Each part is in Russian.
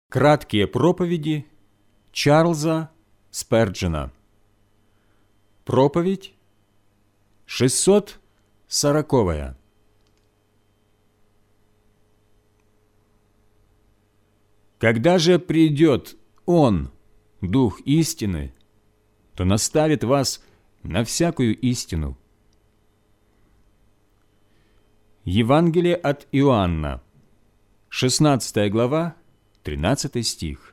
Краткие проповеди Чарльза Сперджена. Проповедь 640. Когда же придет Он, Дух истины, то наставит вас на всякую истину. Евангелие от Иоанна, 16 глава, 13 стих.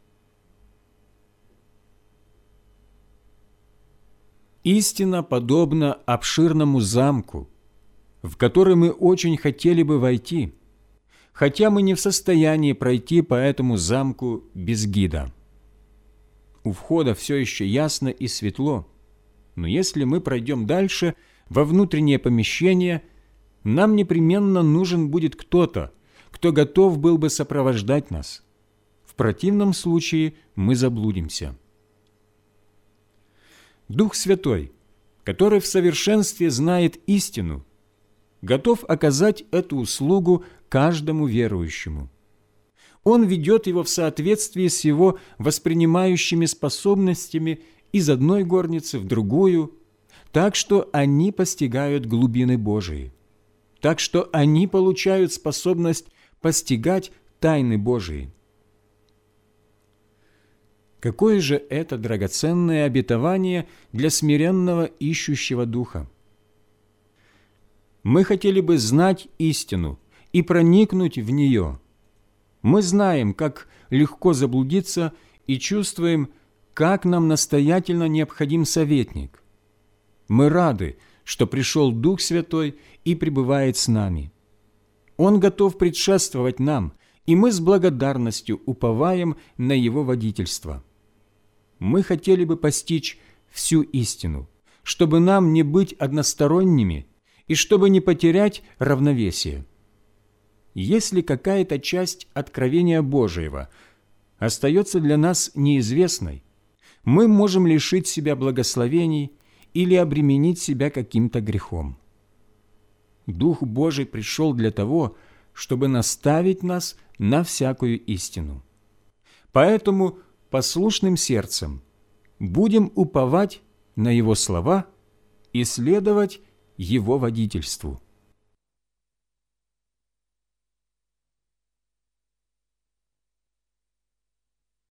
Истина подобна обширному замку, в который мы очень хотели бы войти, хотя мы не в состоянии пройти по этому замку без гида. У входа все еще ясно и светло, но если мы пройдем дальше, во внутреннее помещение, нам непременно нужен будет кто-то, кто готов был бы сопровождать нас. В противном случае мы заблудимся. Дух Святой, который в совершенстве знает истину, готов оказать эту услугу каждому верующему. Он ведет его в соответствии с его воспринимающими способностями из одной горницы в другую, так что они постигают глубины Божии, так что они получают способность постигать тайны Божии. Какое же это драгоценное обетование для смиренного ищущего Духа! Мы хотели бы знать истину и проникнуть в нее. Мы знаем, как легко заблудиться, и чувствуем, как нам настоятельно необходим советник. Мы рады, что пришел Дух Святой и пребывает с нами. Он готов предшествовать нам, и мы с благодарностью уповаем на Его водительство. Мы хотели бы постичь всю истину, чтобы нам не быть односторонними и чтобы не потерять равновесие. Если какая-то часть откровения Божьего остается для нас неизвестной, мы можем лишить себя благословений или обременить себя каким-то грехом. Дух Божий пришел для того, чтобы наставить нас на всякую истину. Поэтому послушным сердцем будем уповать на Его слова и следовать Его водительству.